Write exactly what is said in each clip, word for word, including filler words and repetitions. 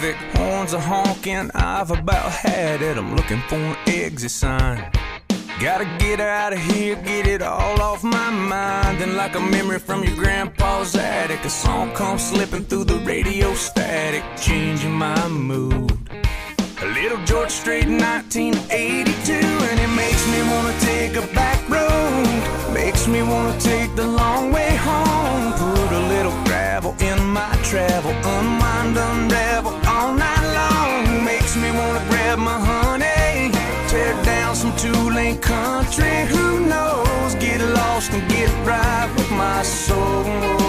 traffic, horns are honking, I've about had it. I'm looking for an exit sign. Gotta get out of here, get it all off my mind. And like a memory from your grandpa's attic, a song comes slipping through the radio static, changing my mood. A little George Strait in nineteen eighty-two, and it makes me wanna take a back road. Makes me wanna take the long way home. Put a little gravel in my travel, unwind, unravel all night long. Makes me wanna grab my honey, tear down some two-lane country. Who knows? Get lost and get right with my soul.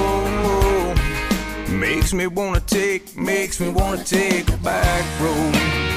Makes me wanna take, makes me wanna take a back road.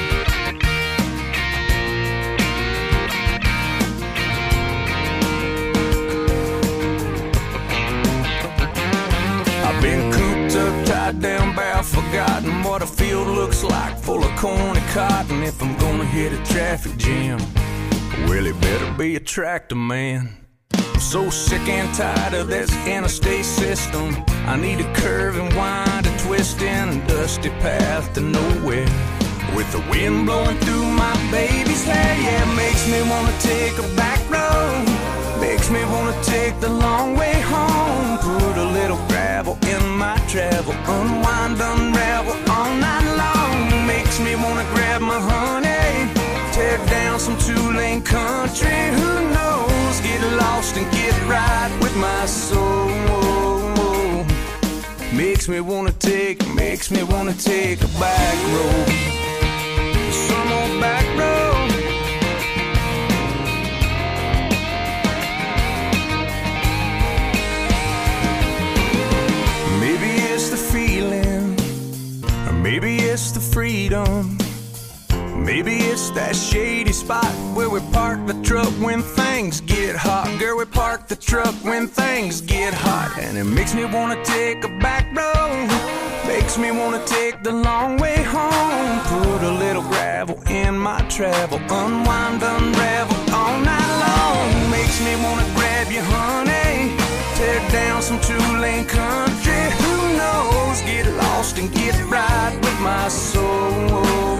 I've been cooped up, tied down, bound, forgotten what a field looks like, full of corn and cotton. If I'm gonna hit a traffic jam, well, it better be a tractor man. I'm so sick and tired of this interstate system. I need a curve and wind, a twist in a dusty path to nowhere, with the wind blowing through my baby's hair. Yeah, it makes me wanna take a back road. Makes me wanna take the long way home. Put a little gravel in my travel, unwind, unravel all night long. Makes me wanna grab my honey, tear down some two-lane country. Who knows? Get lost and get right with my soul. Makes me wanna take, makes me wanna take a back road. Some old back road. Maybe it's the feeling, or maybe it's the freedom. Maybe it's that shady spot where we park the truck when things get hot. Girl, we park the truck when things get hot. And it makes me wanna take a back road. Makes me wanna take the long way home. Put a little gravel in my travel, unwind, unravel all night long. Makes me wanna grab you, honey, tear down some two-lane country. Who knows? Get lost and get right with my soul.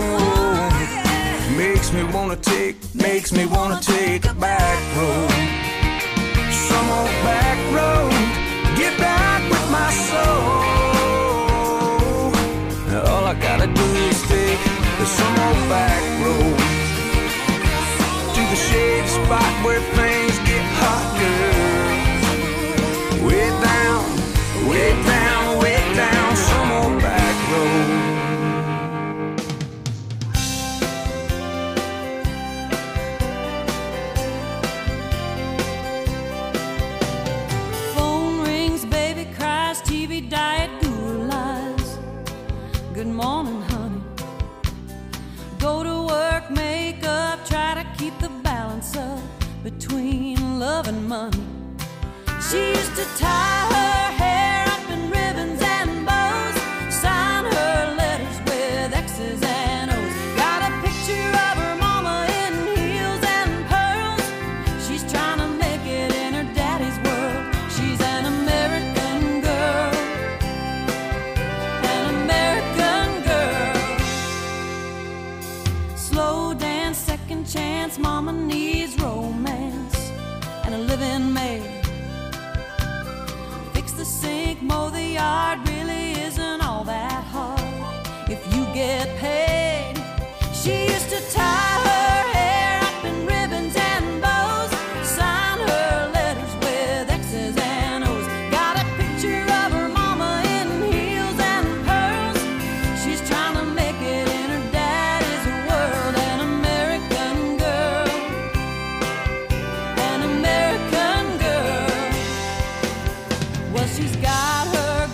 Makes me wanna take, makes me wanna take a back road. Some old back road, get back with my soul. All I gotta do is take some old back road to the shady spot where things get hot, girl. Way down, way down, way down, some old back road. T V diet guru lies. Good morning, honey. Go to work, make up, try to keep the balance up between love and money. She used to tie her hair up in ribbons and bows, sign her letters with X's and O's. Got a picture of her mama in heels and pearls. She's trying to make it in her daddy's world. She's an American girl. Chance, mama needs romance and a living maid. Fix the sink, mow the yard, really isn't all that hard if you get paid. She used to tie her hair up in ribbons and bows, sign her letters with X's and O's. Got a picture of her mama in heels and pearls. She's trying to make it in her daddy's world. An American girl, an American girl. Well, she's got her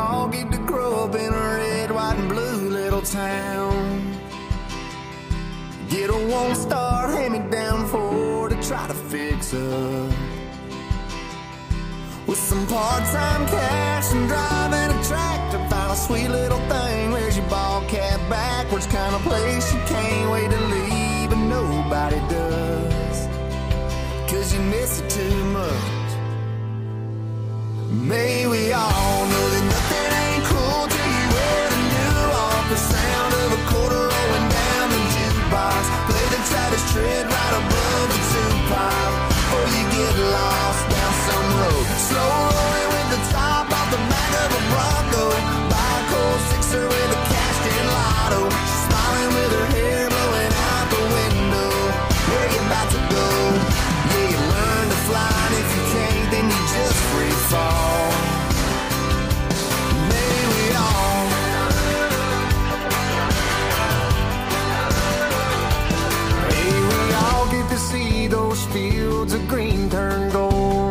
all get to grow up in a red, white, and blue little town. Get a one-star hand-me-down Ford to try to fix up. With some part-time cash and driving a tractor, find a sweet little thing, wears your ball cap backwards, kind of place you can't wait to leave, but nobody does, 'cause you miss it too much. May we all know that nothing ain't cool till you wear the new off. The sound of a quarter rolling down the jukebox, play the Travis Tritt right above the two-pipe, or you get lost down some road, slow rolling with the top off the back of a Bronco, buy a cold sixer with a cashed-in lotto, she's smiling with her hair blowing out the window. Where you about to go? Yeah, you learn to fly, and if you can't, then you just free fall. May we all May we all get to see those fields of green turn gold.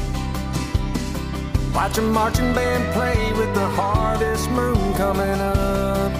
Watch a marching band play with the harvest moon coming up,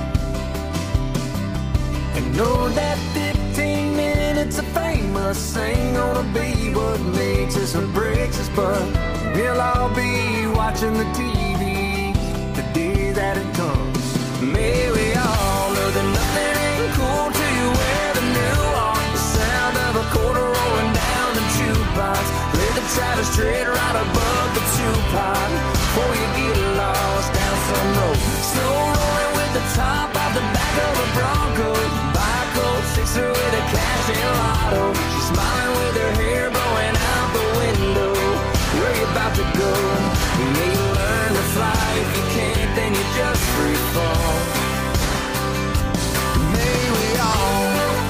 and know that fifteen minutes of fame must ain't gonna be what makes us or breaks us, but we'll all be watching the T V the day that it comes. May we all know that nothing ain't cool till you wear the new on. The sound of a quarter rolling down the jukebox, play the Travis Tritt right above the two-pipe, before you get lost down some road, slow rolling with the top out the back of a Bronco, buy a cold sixer with a cash-in lotto, she's smiling with her hair blowing out the window. Where you about to go? You may learn to fly, if you can't, then you just free fall. May we all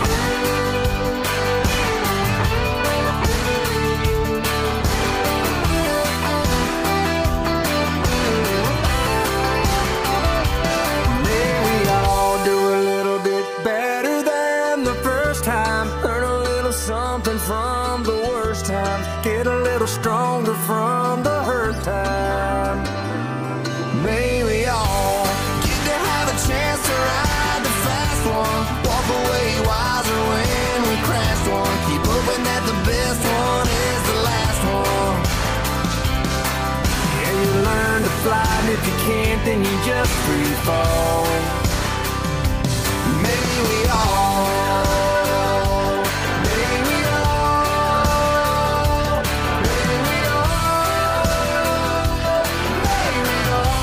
May we all do a little bit better than the first time, learn a little something from the worst times, get a little stronger from the hurt time. May we all get to have a chance to ride the fast one, walk away wiser when we crashed one, keep hoping that the best one is the last one. Yeah, you learn to fly, and if you can't, then you just free fall. May we all May we all May we all May we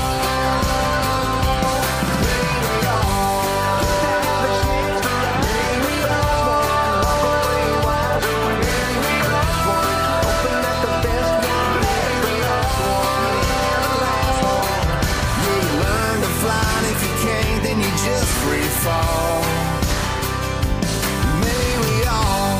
all May we all have a chance to ride. May we all walk away wiser when we last one, hoping that the best one is the last one, the last one. You learn to fly, and if you can't, then you just free fall. May we all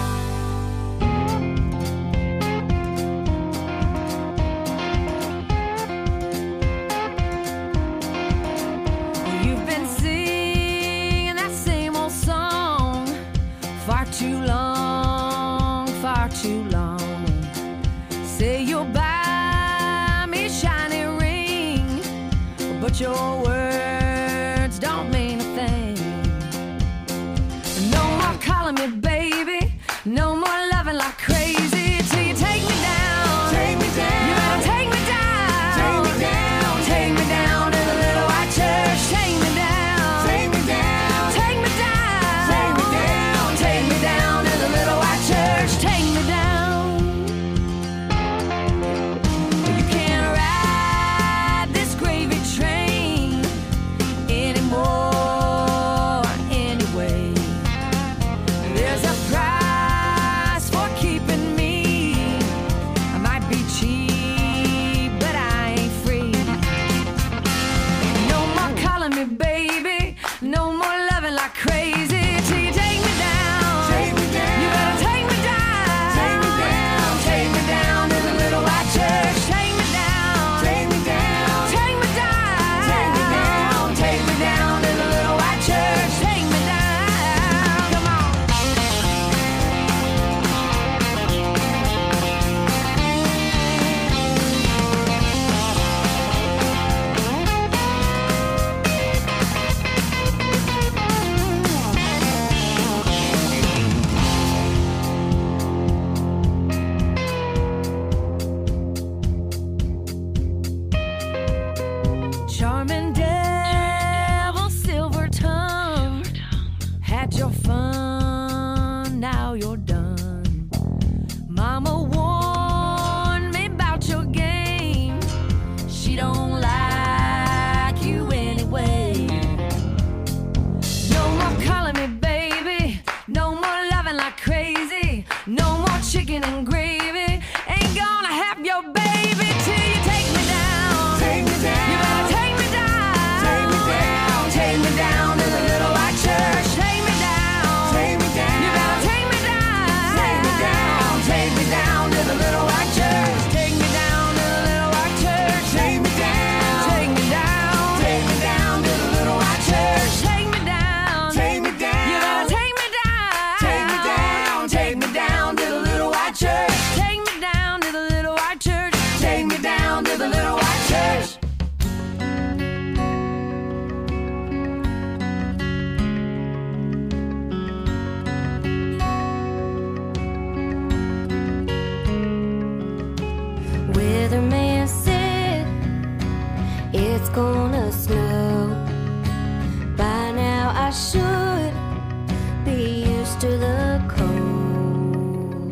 You've been singing that same old song far too long, far too long. Say you'll buy me a shiny ring, but your words don't mean a thing. No more calling me baby, no more loving like crazy, till you take me down. Take me down. You better take me down. Take me down. Take me down to the little white church. Take me down. Take me down. Take me down. Take me down. Take me down to the little white church. Take me down. You can't ride this gravy train it's gonna snow. By now I should be used to the cold.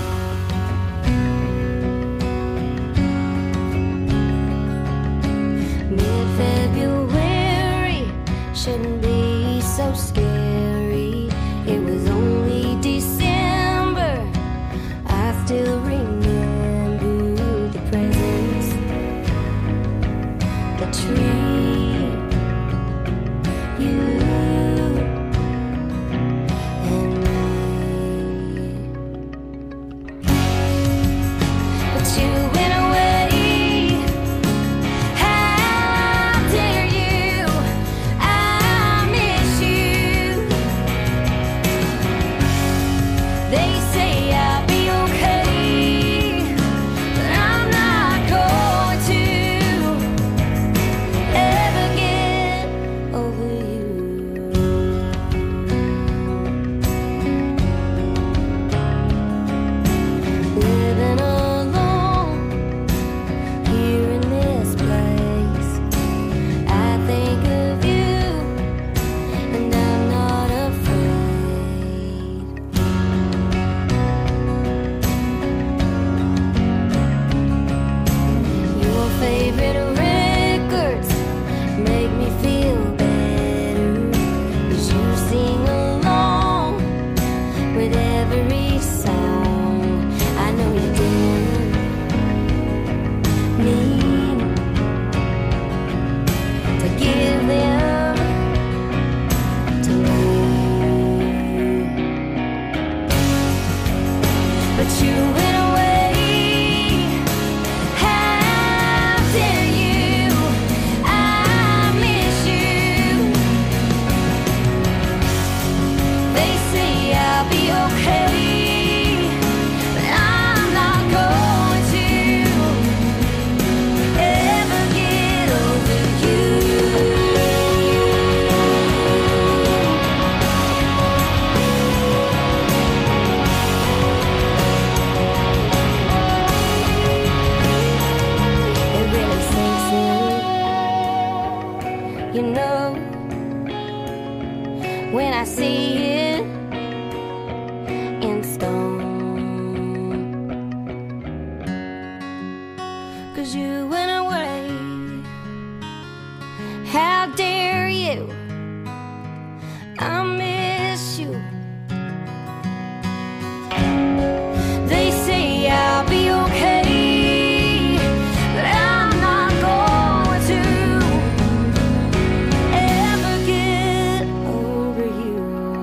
Mid-February shouldn't be so scary. It was only December. I still remember the presents, the tree, you and me. But you went away. How dare you? I miss you. They say I'll be okay, but I'm not going to ever get over you. Living alone here in this place, I think of you and I'm not afraid. Your favorite records make me feel better, 'cause you sing along with every song. I know you didn't mean to give them to me, but you went away. How dare you? I miss you. They say I'll be okay, but I'm not going to ever get over you. It really sinks in, you know, when I see it in stone. 'Cause you went away. How dare you? I miss you. They say I'll be okay, but I'm not going to ever get over you.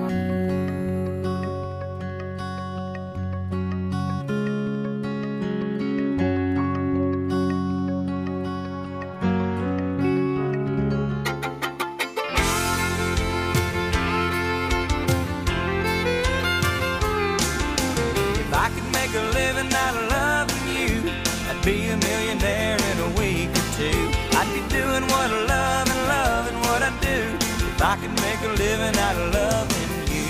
If I could make a living out of loving you, I'd be a millionaire in a week or two. I'd be doing what I love and loving what I do. If I could make a living out of loving you.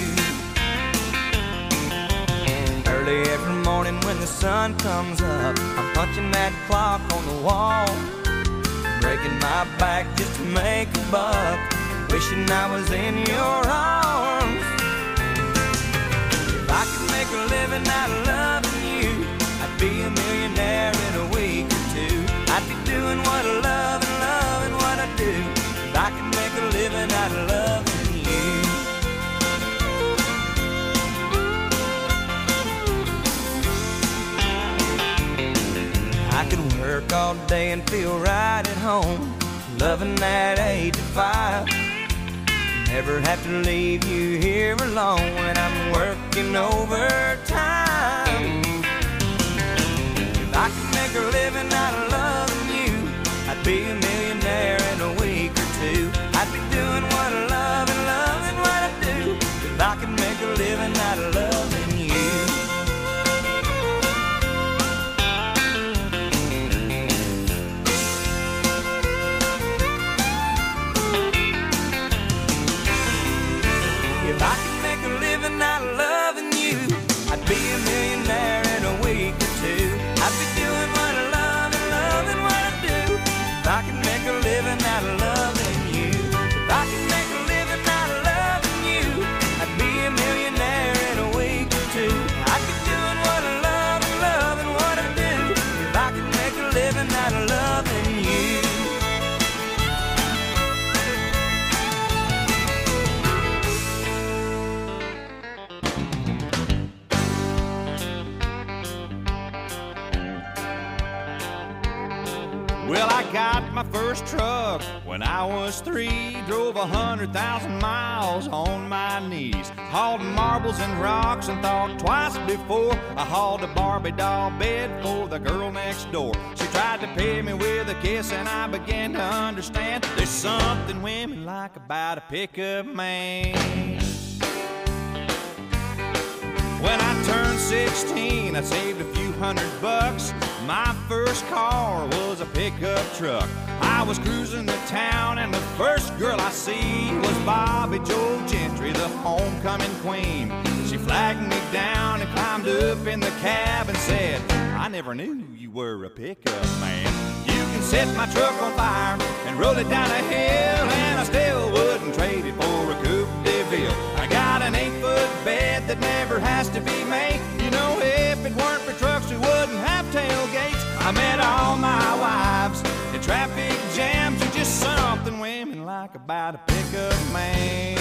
Early every morning when the sun comes up, I'm punching that clock on the wall, breaking my back just to make a buck, wishing I was in your arms. If I could make a living out of loving you, I'd be a millionaire in a week or two. I'd be doing what I love and loving what I do. If I could make a living out of loving you. I could work all day and feel right at home, loving that eight to five. Never have to leave you here alone when I'm working overtime. If I could make a living out of loving you, I'd be a millionaire in a week or two. I'd be doing what I love and loving what I do. If I could make a living out of loving you. If I could make a living out of loving you, I'd be a millionaire in a week or two. I'd be doing what I love and living out of loving you. Well, I got my first truck when I was three. Drove a hundred thousand miles on my knees. Hauled marbles and rocks and thought twice before I hauled a Barbie doll bed for the girl next door. She tried to pay me with a kiss and I began to understand there's something women like about a pickup man. When I turned sixteen, I saved a few hundred bucks. My first car was a pickup truck. I was cruising the town and the first girl I see was Bobby Joe Gentry, the homecoming queen. She flagged me down and climbed up in the cab and said, I never knew you were a pickup man. You can set my truck on fire and roll it down a hill, and I still wouldn't trade it for a Coupe de Ville. I got an eight-foot bed that never has to be made. You know, if it weren't for trucks, we wouldn't have tailgates. I met all my wives in traffic jams. You're just something women like about a pickup man.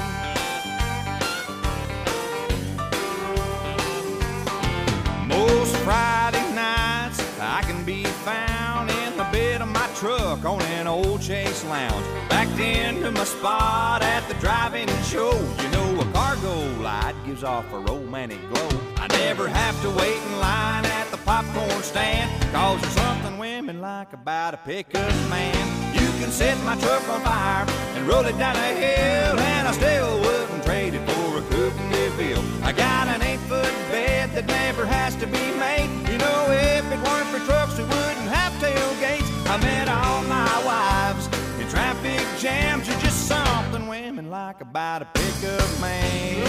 Most Friday nights I can be found in the bed of my truck on an old Chase Lounge, backed into my spot at the drive-in show. You know, a cargo light gives off a romantic glow. I never have to wait in line at the popcorn stand, cause there's something women like about a pickup man. You can set my truck on fire and roll it down a hill, and I still wouldn't trade it for a Coupe de Ville. I got an eight-foot bed that never has to be made. You know, if it weren't for trucks, we wouldn't have tailgates. I met all my wives in traffic jams. You're just something women like about a pickup man.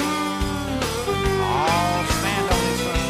Oh, stand on this side.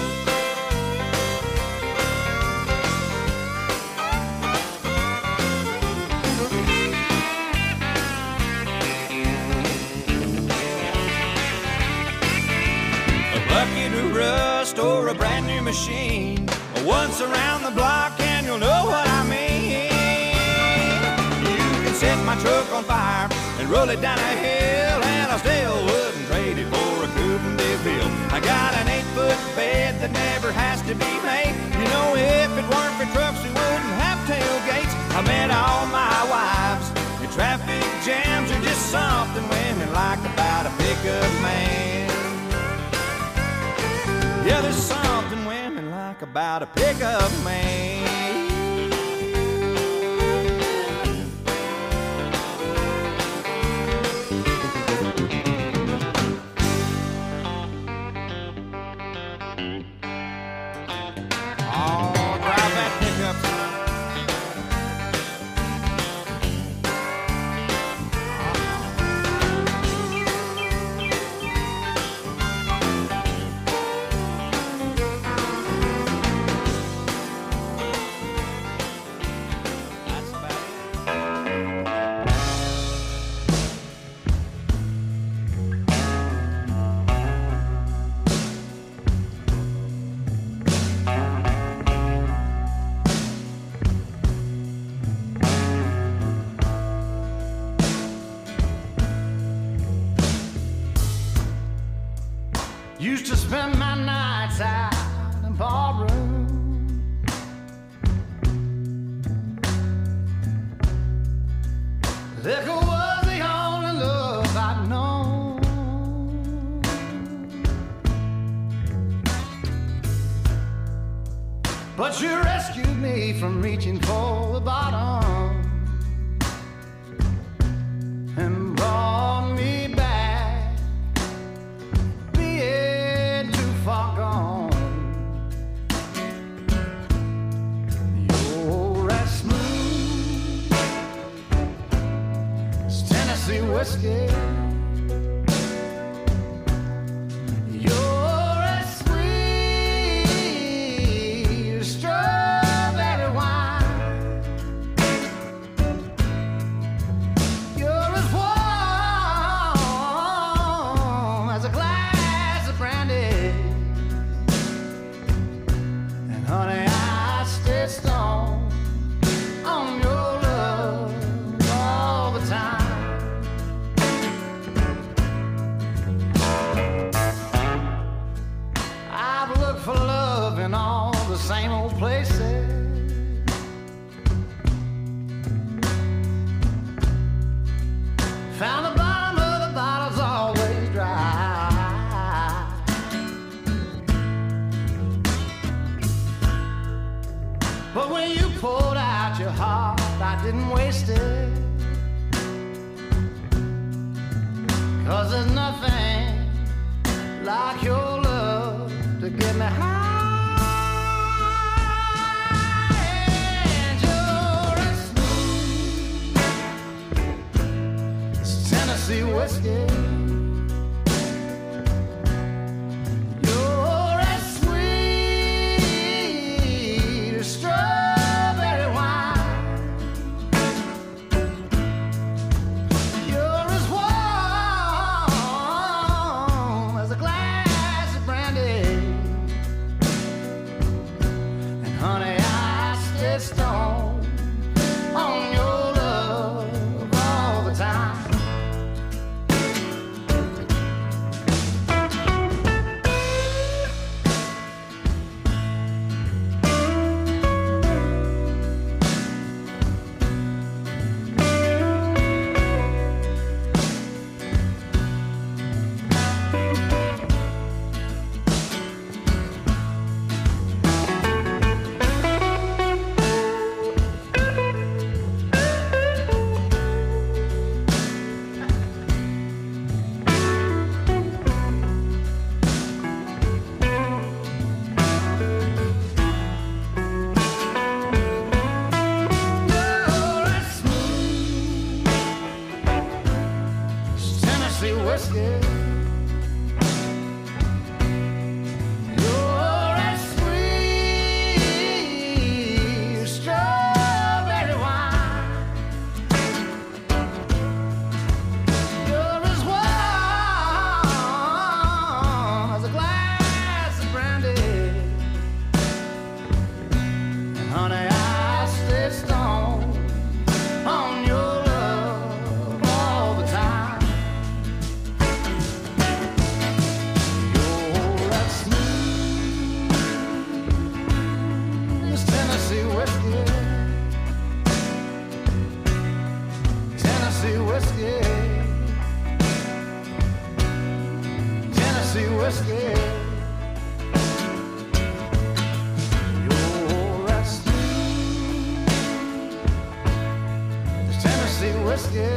A bucket of rust or a brand new machine, once around the block and you'll know what I mean. You can set my truck on fire and roll it down a hill, and I still wouldn't trade it for a Coupe de Ville. I got an eight-foot bed that never has to be made. You know, if it weren't for trucks, we wouldn't have tailgates. I met all my wives in traffic jams. Are just something women like about a pickup man. Yeah, there's something women like about a pickup man. Oh, drive that pickup, son. Used to spend my nights out in ballroom. Liquor was the only love I'd known. But you rescued me from reaching for the bottom and brought me back, being too far gone. You're as smooth as Tennessee whiskey. You're as sweet as strawberry wine. You're as warm as a glass of brandy. And honey, I stay strong about your heart, I didn't waste it. 'Cause there's nothing like your love to get me high. And you're as smooth as Tennessee whiskey. You're as sweet as strawberry wine. You're as warm as a glass of brandy. And honey, I stay stoned on your love all the time. You're as smooth as Tennessee whiskey. You're as sweet as strawberry wine. You're as warm as a glass of brandy. And honey, I stay stoned on your love all the time. You're as smooth as Tennessee whiskey. Tennessee whiskey. Tennessee whiskey. You're as smooth as Tennessee whiskey.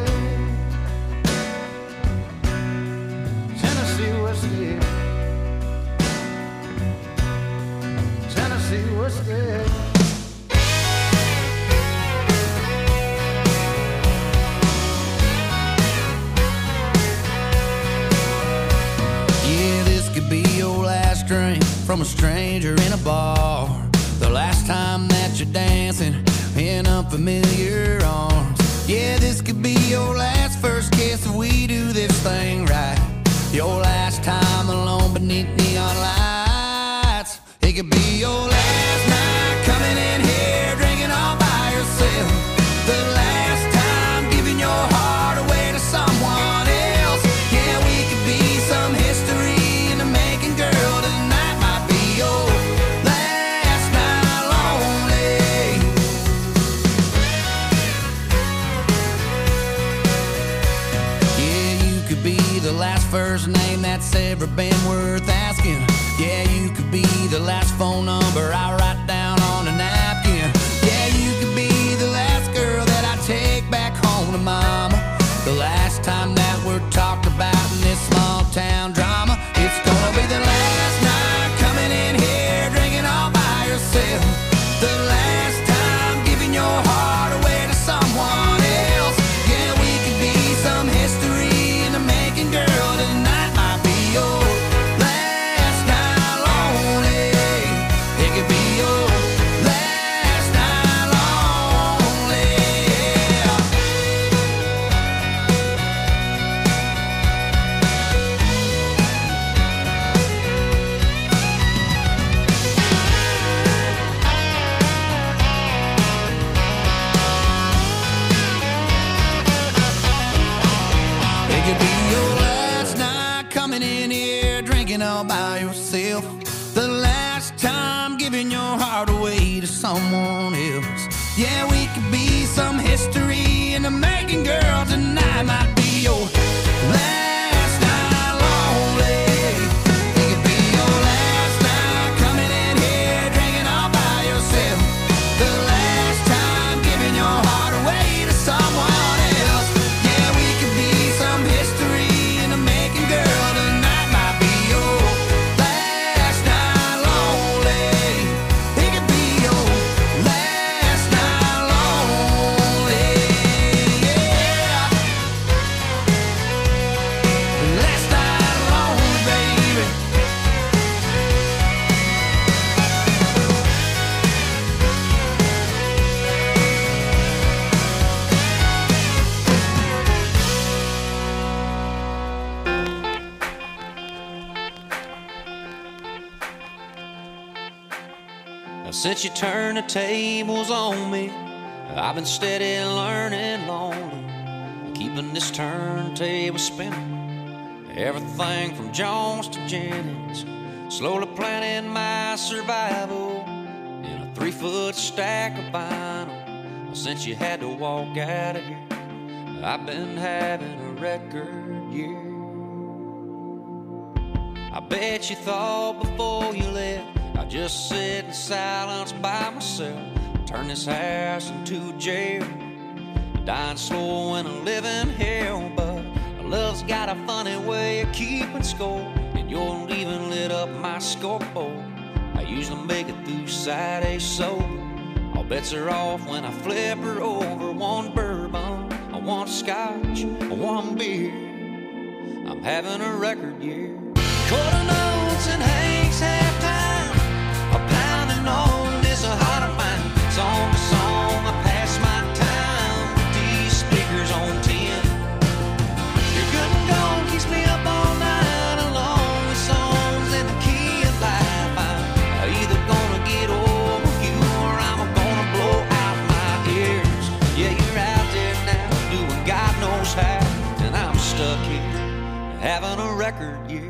Tennessee whiskey. Tennessee whiskey. Yeah, this could be your last drink from a stranger in a bar. The last time that you're dancing in unfamiliar arms. Yeah, this could be your last first kiss if we do this thing right. Your last time alone beneath neon lights. It could be your last night coming in here drinking all by yourself. The last time giving your heart away to someone else. Yeah, we could be some history in the making, girl. Tonight might be your last night lonely. Yeah, you could be the last first name that's ever been worth asking. Yeah, you could be the last phone number I write down on a napkin. Yeah, you could be the last girl that I take back home to mama. The last time that we're talked about in this small town drama. It's gonna be the last night coming in here drinking all by yourself. The last time giving your heart away to someone else. Yeah, we could be some history in the making, girl. Tonight might be your last night lonely. It could be your last night lonely. Yeah. It could be your last night coming in here drinking all by yourself. The last time giving your heart away to someone else. Yeah, we could be some history in the making, girl. Tonight might be your last night lonely. It could be your last night coming in here drinking all by yourself. The last time someone else. Yeah, we could be some history in the making, girl. Tonight might be your last night lonely. It could be your last night lonely. Yeah, last night lonely, baby. Now, since you turned the tables on me, I've been steady learning lonely, keeping this turntable spinning. Everything from Jones to Jennings, slowly planning my survival in a three-foot stack of vinyl. Since you had to walk out of here, I've been having a record year. I bet you thought before you left I'd just sit in silence by myself, turn this house into a jail, dying slow in a living hell. But love's got a funny way of keeping score, and your leaving lit up my scoreboard. I usually make it through Saturday sober. All bets are off when I flip her over. One bourbon, one scotch, one beer. I'm having a record year. Quarter notes and Hank's halftime, a pounding on this a heart of mine. Song to song, I pass my time with these speakers on ten. Your good and gone keeps me up all night along with songs in the key of life. I'm either gonna get over you or I'm gonna blow out my ears. Yeah, you're out there now doing God knows how, and I'm stuck here having a record year.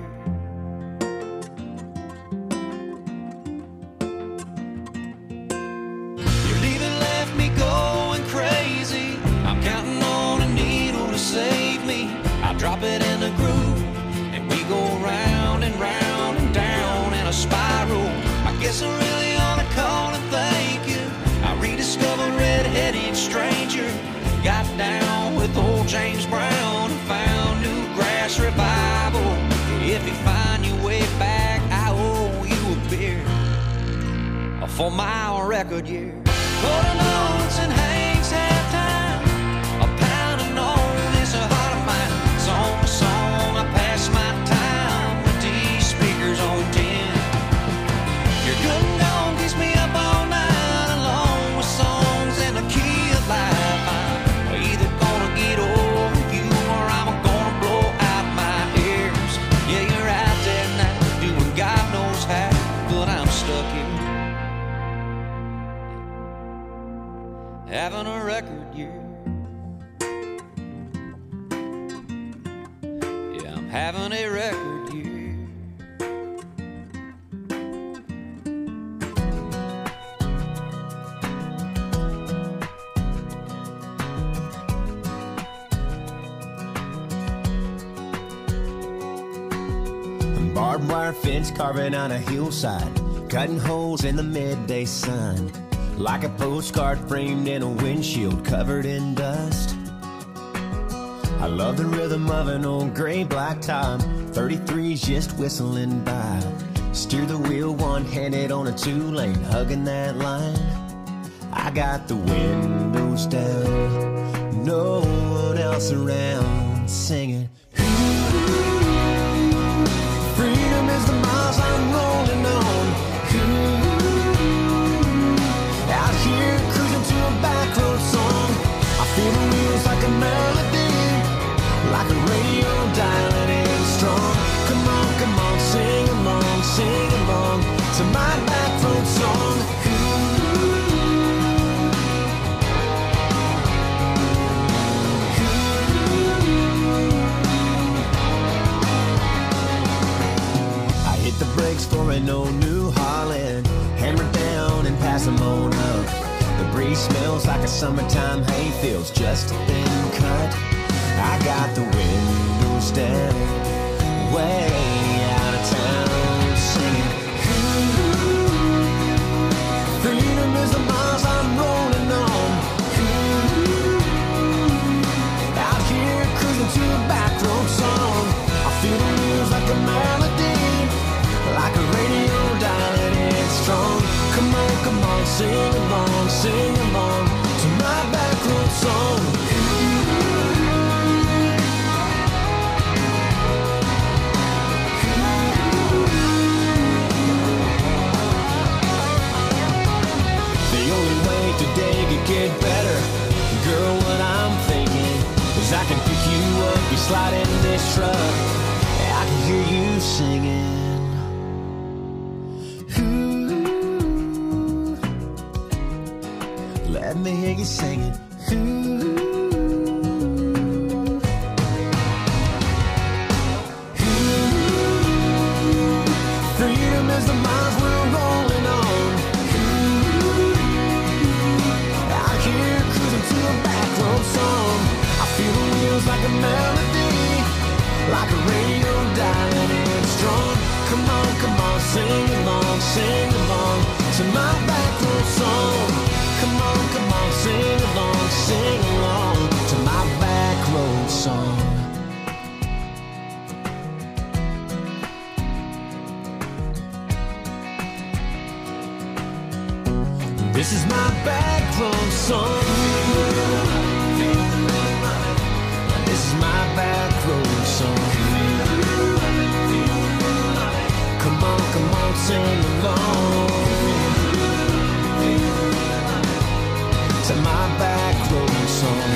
Your leaving left me going crazy. I'm counting on a needle to save me. I drop it in the groove, and we go round and round and down in a spiral. I guess I really ought to call and thank you. I rediscovered Red-Headed Stranger, got down with old James Brown, and found new grass revival. If you find your way back, I owe you a beer for my record year. Quarter notes and Hank's halftime, a pounding on this a heart of mine. Song to song, I pass my time with these speakers on ten. Your good and gone keeps me up all night along with songs in the key of life. I'm either gonna get over you or I'm gonna blow out my ears. Yeah, you're out there now doing God knows how, but I'm stuck here having a record year. Yeah, I'm having a record year. Barbed wire fence carving on a hillside, cutting holes in the midday sun, like a postcard framed in a windshield covered in dust. I love the rhythm of an old gray black top, thirty-threes just whistling by. Steer the wheel one-handed on a two-lane, hugging that line. I got the windows down, no one else around, singing. Freedom is the miles I'm rolling on. Out here cruising to a back road song. I feel the wheels like a melody, like a radio dialing in strong. Come on, come on, sing along, sing along to my back road song. The brakes for an old New Holland, hammer down and pass them on up. The breeze smells like a summertime hayfields, just a thin cut. I got the windows down, way out of town, singing. Freedom is the miles I'm rolling on. get better. Girl, what I'm thinking is I can pick you up, you slide in this truck, I can hear you singing. Ooh, let me hear you singing. Ooh. As the miles we're rolling on, ooh, out here cruising to a back road song. I feel the wheels like a melody, like a radio dialing in strong. Come on, come on, sing along, sing along to my back road song. Come on, come on, sing along, sing along to my back road song. This is my back road song. This is my back road song. Come on, come on, sing along to my back road song.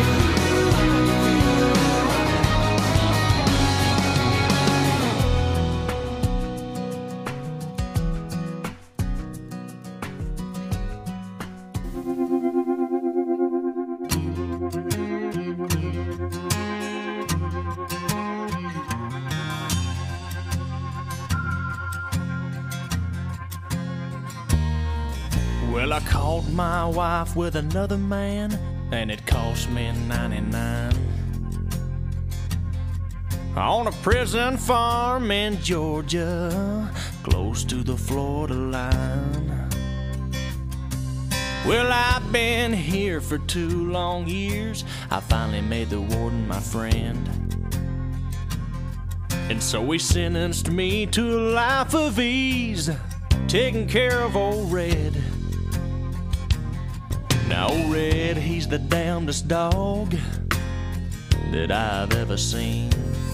Well, I caught my wife with another man, and it cost me ninety-nine. On a prison farm in Georgia, close to the Florida line. Well, I've been here for two long years. I finally made the warden my friend, and so he sentenced me to a life of ease, taking care of old Red. Now old Red, he's the damnedest dog that I've ever seen.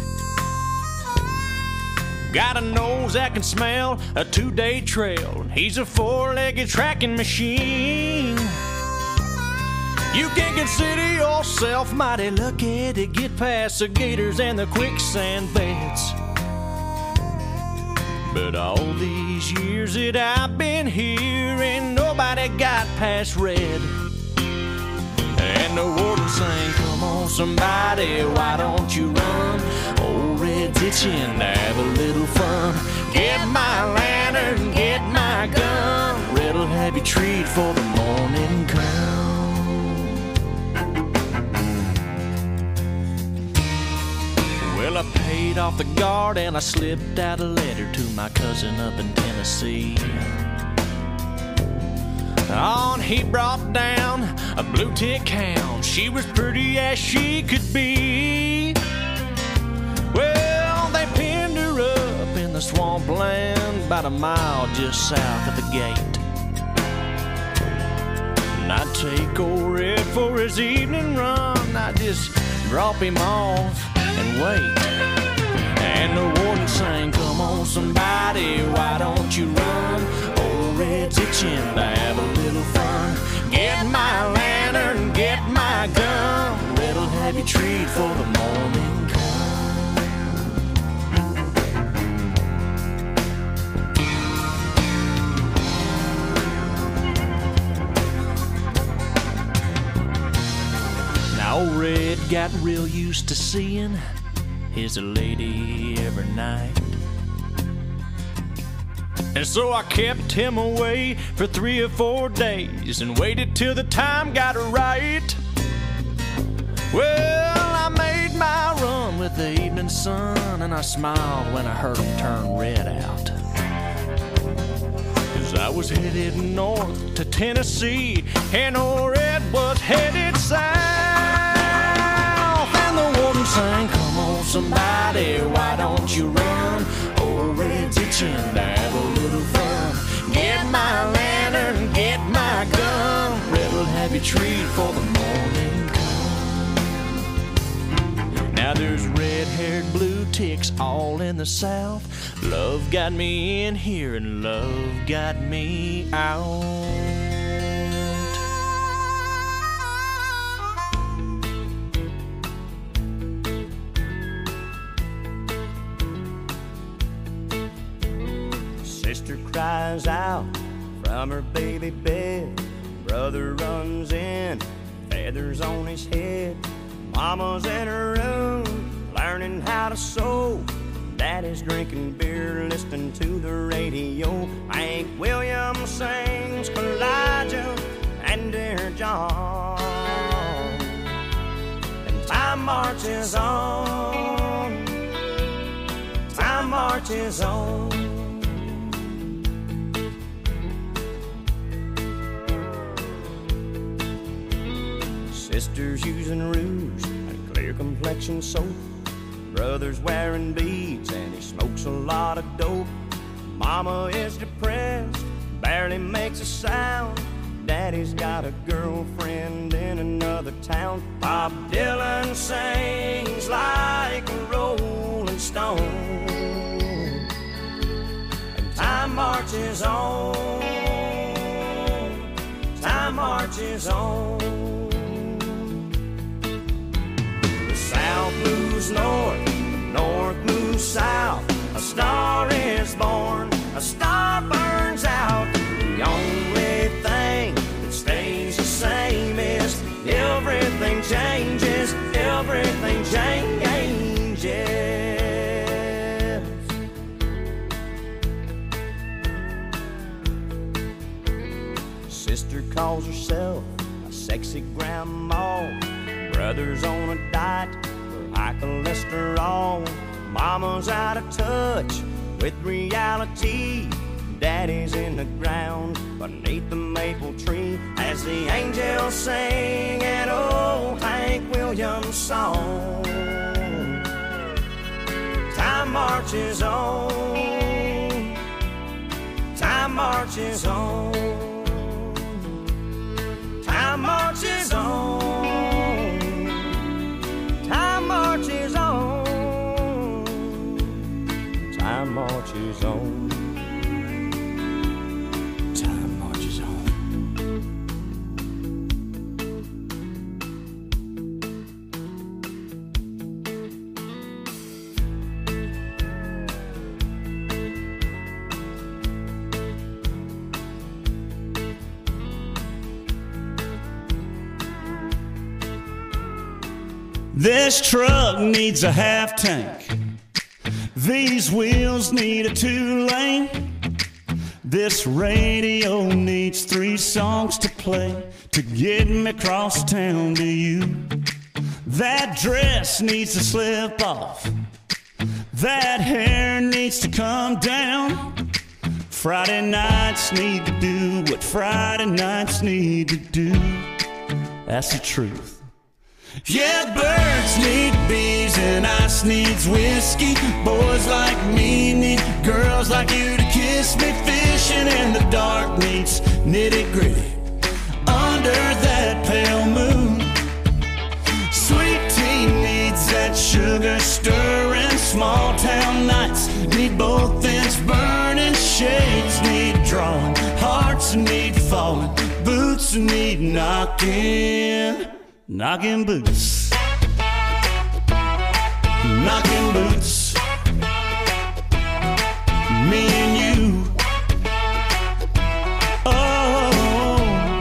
Got a nose that can smell a two-day trail. He's a four-legged tracking machine. You can consider yourself mighty lucky to get past the gators and the quicksand beds. But all these years that I've been here, ain't nobody got past Red. And the warden sang, come on somebody, why don't you run? Old Red's itching to have a little fun. Get my lantern, get my gun. Red'll have you treat for the morning come. Well, I paid off the guard and I slipped out a letter to my cousin up in Tennessee. On he brought down a blue tick hound. She was pretty as she could be. Well, they pinned her up in the swampland about a mile just south of the gate. And I'd take old Red for his evening run. I'd just drop him off and wait. And the warden sang, come on somebody, why don't you run? Old Red's itching to have a little fun. Get my lantern, get my gun. Red'll have you treat for the morning come. Now old Red got real used to seeing his lady every night. And so I kept him away for three or four days and waited till the time got right. Well, I made my run with the evening sun, and I smiled when I heard him turn Red out. 'Cause I was headed north to Tennessee, and old Red was headed south. And the warden sang, come on somebody, why don't you run? Old Red's itching to have a little fun. Get my lantern, get my gun. Red'll have you treat for the morning come. Now there's red-haired blue ticks all in the south. Love got me in here and love got me out. cries out from her baby bed. Brother runs in, feathers on his head. Mama's in her room, learning how to sew. Daddy's drinking beer, listening to the radio. Hank Williams sings Elijah and Dear John. And time marches on, time marches on. Sisters using rouge and clear complexion soap. Brother's wearing beads and he smokes a lot of dope. Mama is depressed, barely makes a sound. Daddy's got a girlfriend in another town. Bob Dylan sings like a rolling stone. And time marches on, time marches on. South moves north, north moves south. A star is born, a star burns out. The only thing that stays the same is everything changes, everything changes. Sister calls herself a sexy grandma. Brother's on a diet for high cholesterol. Mama's out of touch with reality. Daddy's in the ground beneath the maple tree as the angels sing an old Hank Williams song. Time marches on, time marches on, time marches on. Time marches on, time marches on, time marches on. This truck needs a half tank. These wheels need a two-lane. This radio needs three songs to play to get me across town to you. That dress needs to slip off. That hair needs to come down. Friday nights need to do what Friday nights need to do. That's the truth. Yeah, birds need bees and ice needs whiskey. Boys like me need girls like you to kiss me. Fishing in the dark needs nitty gritty under that pale moon. Sweet tea needs that sugar stirring. Small town nights need both ends burning. Shades need drawing, hearts need falling, boots need knocking. Knocking boots, knocking boots, me and you. Oh,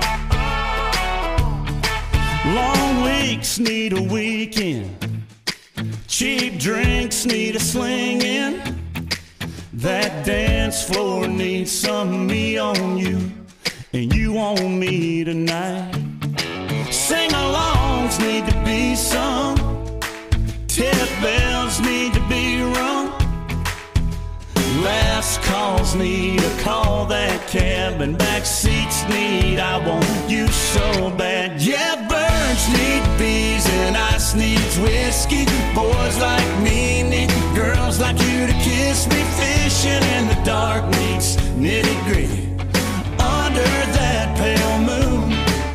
long weeks need a weekend. Cheap drinks need a slinging. That dance floor needs some me on you, and you on me tonight. Sing-alongs need to be sung. Tip bells need to be rung. Last calls need a call that cab. And back seats need I want you so bad. Yeah, birds need bees and ice needs whiskey. Boys like me need girls like you to kiss me. Fishing in the dark needs nitty-gritty under that pale moon.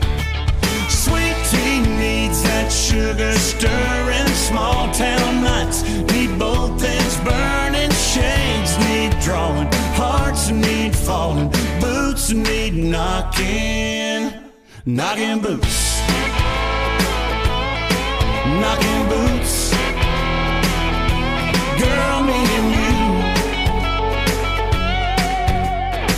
That sugar stirring. Small town nights need both ends burning. Shades need drawing, hearts need falling, boots need knocking. Knocking boots, knocking boots. Girl, me and you.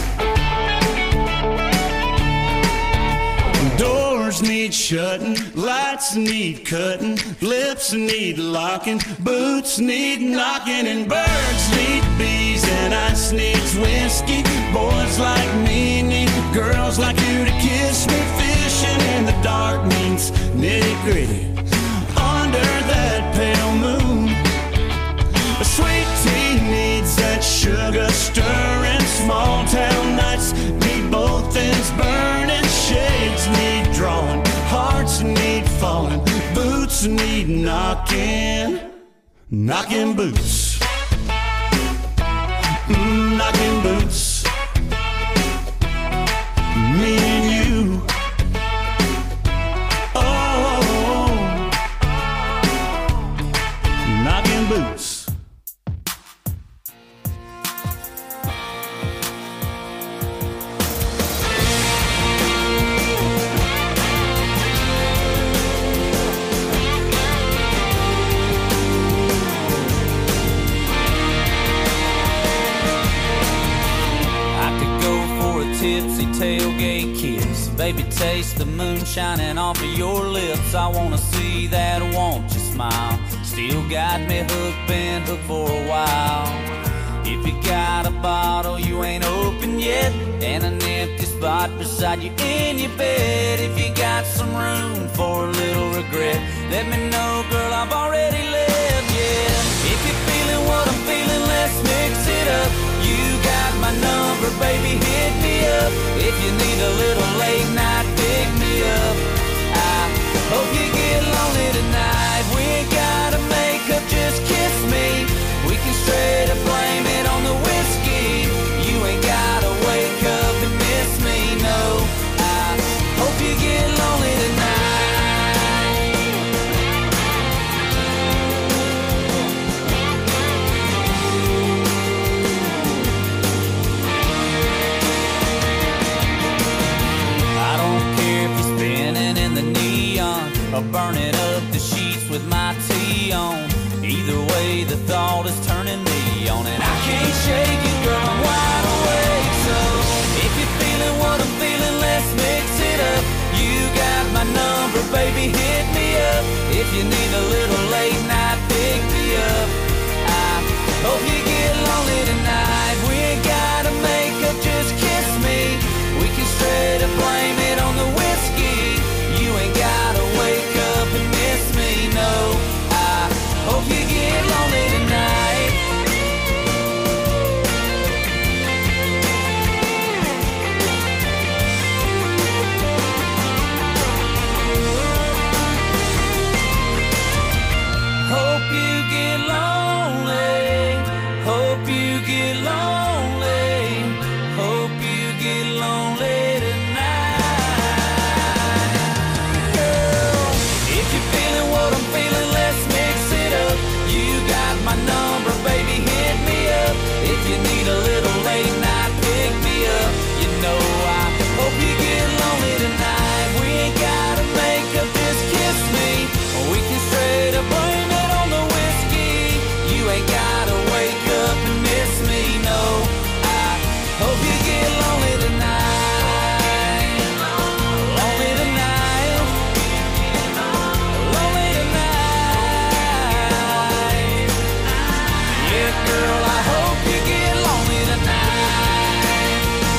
shutting, lights need cutting, lips need locking, boots need knocking, and birds need bees, and ice needs whiskey. Boys like me need girls like you to kiss me. Fishing in the dark means nitty-gritty under that pale moon. A sweet tea needs that sugar stirring. Small town nights need both ends burning. Shades need drawing, hearts need falling, boots need knocking, knocking boots, mm, knocking boots. Me and you. Oh, knocking boots. Tipsy tailgate kiss, baby, taste the moon shining off of your lips. I wanna see that, won't you smile? Still got me hooked, been hooked for a while. If you got a bottle you ain't opened yet, and an empty spot beside you in your bed, if you got some room for a little regret, let me know, girl, I've already left, yeah. If you're feeling what I'm feeling, let's mix it up. You got my number, baby, hit me up. If you need a little late night, pick me up. I hope you get lonely tonight. We ain't gotta make up, just kiss me. We can straight up blame it on the whiskey. You ain't gotta wake up and miss me, no. I hope you get lonely tonight. Or burning up the sheets with my tea on. Either way, the thought is turning me on, and I can't shake it, girl, I'm wide awake. So if you're feeling what I'm feeling, let's mix it up. You got my number, baby, hit me up. If you need a little late night, pick me up. I hope you get lonely tonight. We ain't gotta make up, just kiss me. We can straight up blame it on the whiskey. You ain't gotta wake up and miss me, no. I hope you get lonely tonight. Hope you get lonely. Hope you get lonely. Hope you get lonely tonight. Girl, if you're feeling what I'm feeling, let's mix it up. You got my number, baby, hit me up. If you need a little late night, pick me up. You know I hope you get lonely tonight. We ain't gotta make up, just kiss me. We can straight up blame it on the whiskey. You ain't gotta wake up and miss me, no. I hope you get lonely tonight. Lonely tonight. Lonely tonight. Yeah, girl, I hope you get lonely tonight.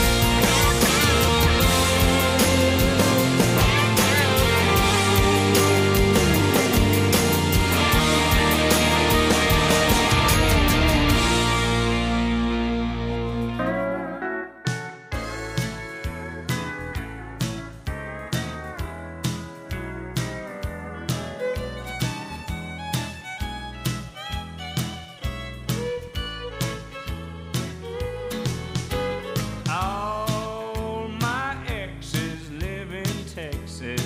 All my exes live in Texas,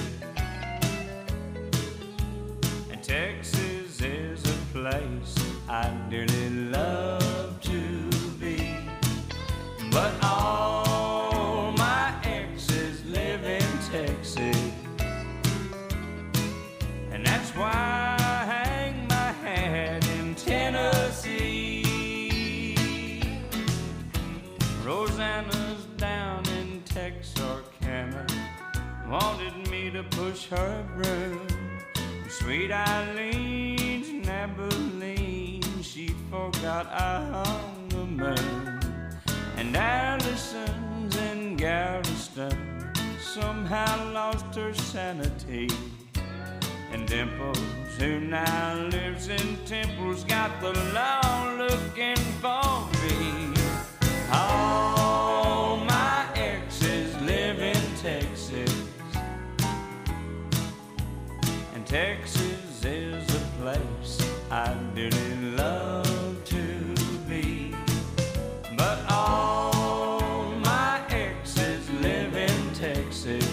and Texas is a place I'd dearly love to be. But all my exes live in Texas, and that's why I hang my hat in Tennessee. Rosanna's down in Texarkana, wanted me to to push her broom. Sweet Eileen's in Abilene, she forgot I hung the moon. And Allison's in Galveston somehow lost her sanity. And Dimples, who now lives in Temple's, got the law looking for me. All my exes live in Texas, and Texas is a place I really love to be. But all my exes live in Texas,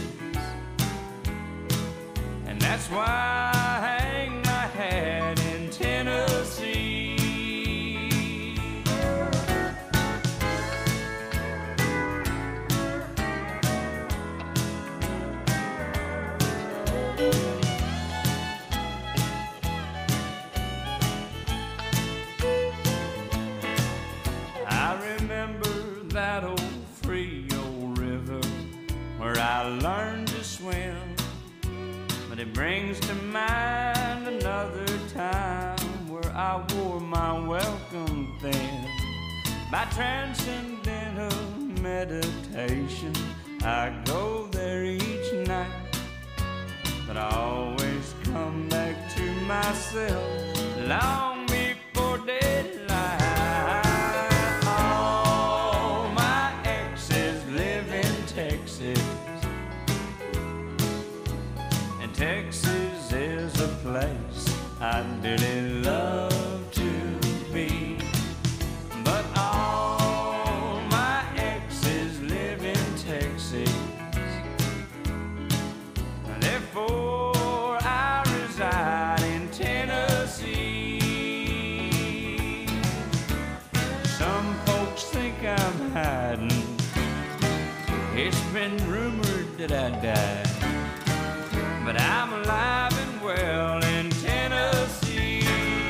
and that's why I hang my hat in Tennessee. I remember that old Frio River where I learned to swim. But it brings to mind another time where I wore my welcome thin. By transcendental meditation, I go there each night. But I always come back to myself long before daylight. All my exes live in Texas, Texas is a place I really love to be. But all my exes live in Texas, therefore I reside in Tennessee. Some folks think I'm hiding, it's been rumored that I died. But I'm alive and well in Tennessee.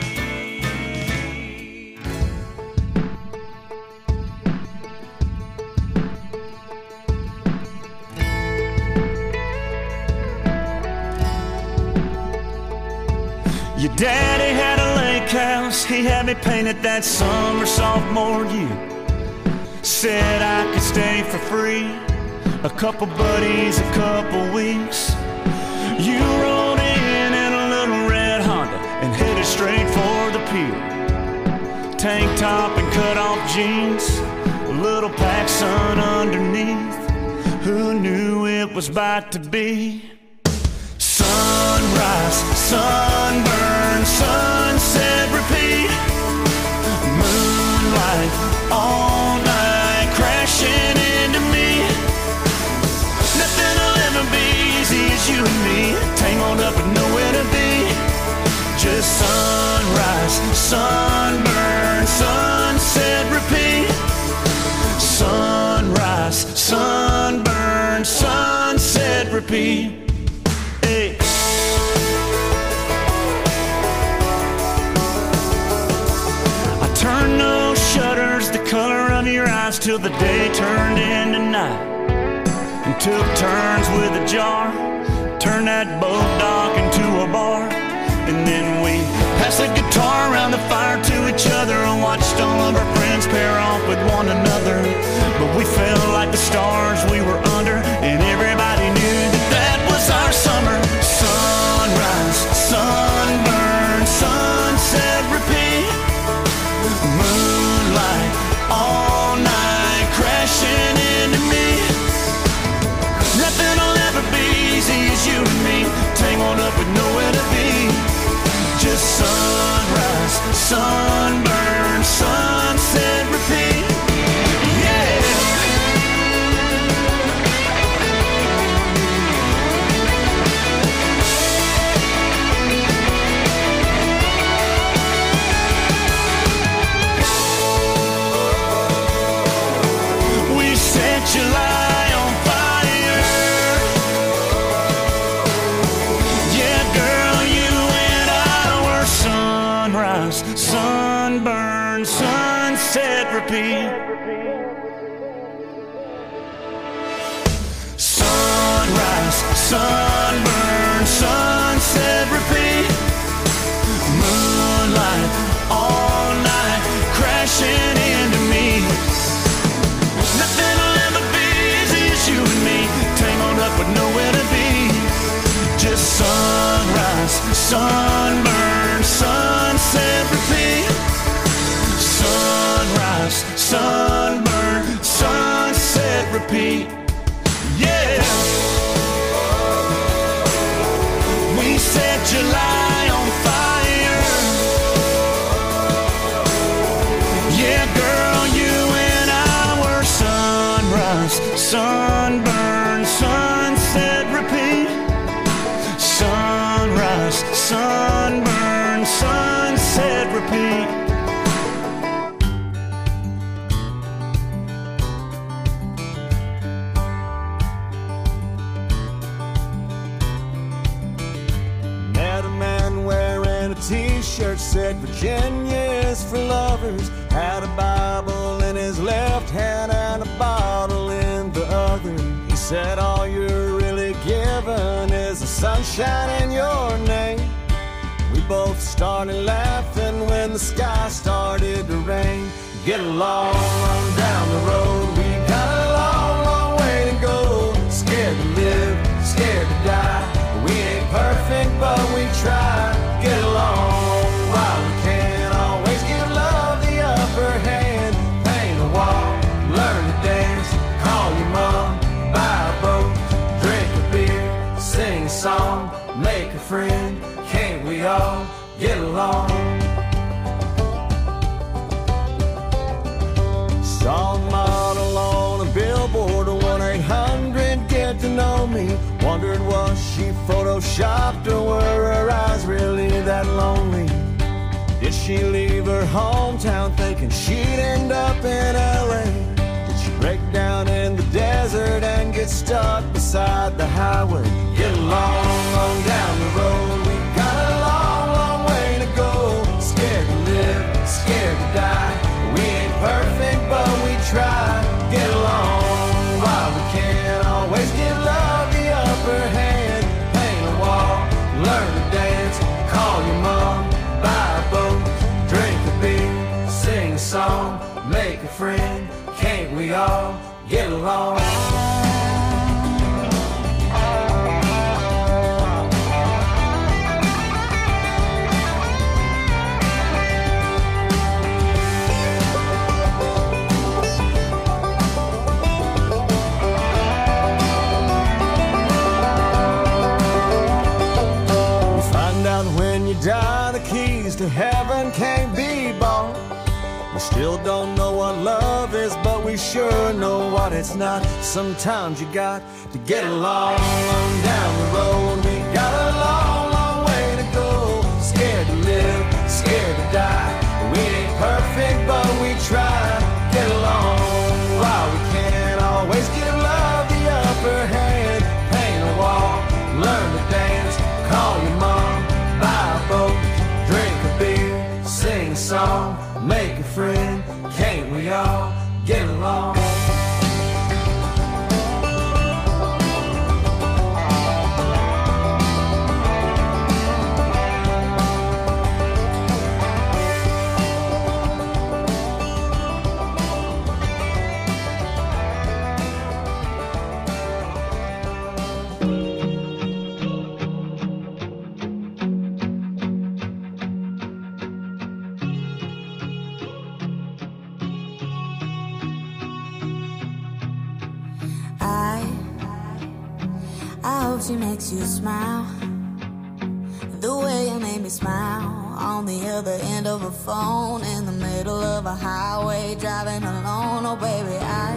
Your daddy had a lake house, he had me painted that summer sophomore year. Said I could stay for free, a couple buddies, a couple weeks. You rolled in in a little red Honda and headed straight for the pier. Tank top and cut off jeans, a little PacSun underneath. Who knew it was about to be? Sunrise, sunburn, sunset, repeat. Moonlight all night crashing into me. Nothing will ever be easy as you and me, tangled up and nowhere to be. Just sunrise, sunburn, sunset, repeat. Sunrise, sunburn, sunset, repeat. Hey. I turned those shutters the color of your eyes till the day turned into night. And took turns with a jar, turned that boat dock into a bar. And then we passed the guitar around the fire to each other and watched all of our friends pair off with one another. But we felt like the stars we were under, and everybody knew that that was our summer. Sunrise, sunburn, sunset, repeat. Moonlight all night crashing into me. Nothing will ever be easy as you and me, tangled up with nowhere to be. Just sunrise, sunburn, sunset, repeat. Yeah. We set July on fire. Yeah, girl, you and I were sunrise, sunburn, sunset, repeat. Sunrise, sunburn. sunrise, sunburn, sunset, repeat. Sunrise, sunburn, sunset, repeat. Yeah. We set July on fire. Yeah, girl, you and I were sunrise, sunburn, sunset, repeat. Sunrise, sunburn, sunset, repeat. T-shirt said Virginia is for lovers. Had a Bible in his left hand and a bottle in the other. He said all you're really given is the sunshine in your name. We both started laughing when the sky started to rain. Get along on down the road. We got a long, long way to go. Scared to live, scared to die. We ain't perfect, but we try. Get along while we can. Always give love the upper hand. Paint a wall, learn to dance. Call your mom, buy a boat, drink a beer, sing a song, make a friend. Can't we all get along? Saw a model on a billboard, one eight hundred get to know me. Wondered was she photoshopped or were her eyes really that lonely? Did she leave her hometown thinking she'd end up in L A? Did she break down in the desert and get stuck beside the highway? Get along on down the road. We got a long, long way to go. Scared to live, scared to die. We ain't perfect, but we try. Get along while we can. Always give love the upper hand. Paint a wall, learn to dance. Call your mom, buy a boat, drink a beer, sing a song, make a friend. Can't we all get along? Die, the keys to heaven can't be bought. We still don't know what love is, but we sure know what it's not. Sometimes you got to get along down the road. We got a long, long way to go. Scared to live, scared to die. We ain't perfect, but we try. Get along while we can. Always give love the upper hand. Paint a wall, learn to dance. Call your mom, buy a boat, drink a beer, sing a song, make a friend. Can't we all get along? She makes you smile the way you made me smile on the other end of a phone in the middle of a highway driving alone. Oh baby, I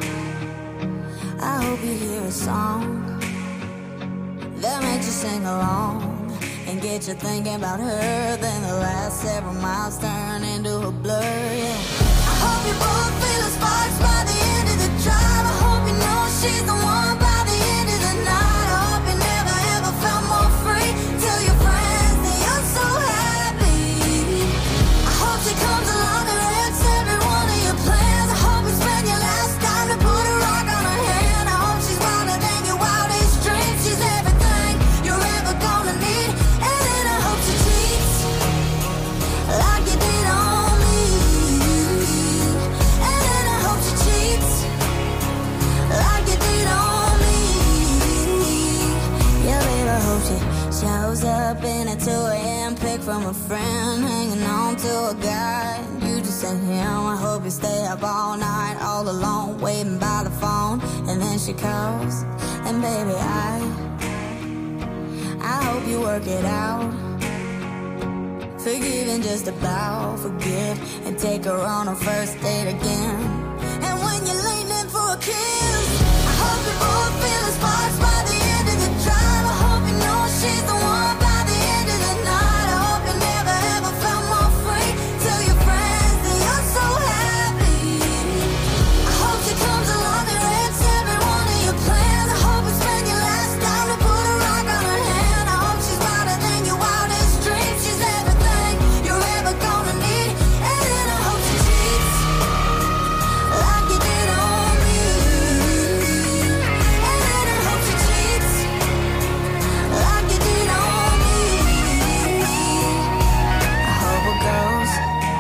I hope you hear a song that makes you sing along and get you thinking about her. Then the last several miles turn into a blur. Yeah, I hope you both feel the sparks by the end of the drive. I hope you know she's the one by the end of the night. Felt more free. Tell your friends that you're so happy. I hope she comes along and wrecks every one of your plans. I hope you spend your last dime to put a rock on her hand. I hope she's wilder than your wildest dreams. She's everything you're ever gonna need. And then I hope she cheats like you did on me. And then I hope she cheats like you did on me. up in at two a.m. Pick from a friend, hanging on to a guy. You just sent him, I hope you stay up all night, all alone, waiting by the phone. And then she calls, and baby, I I hope you work it out. Forgive and just about forgive, and take her on a first date again. And when you're leaning for a kiss, I hope you both feel the sparks by the end of the drive. I hope you know she's the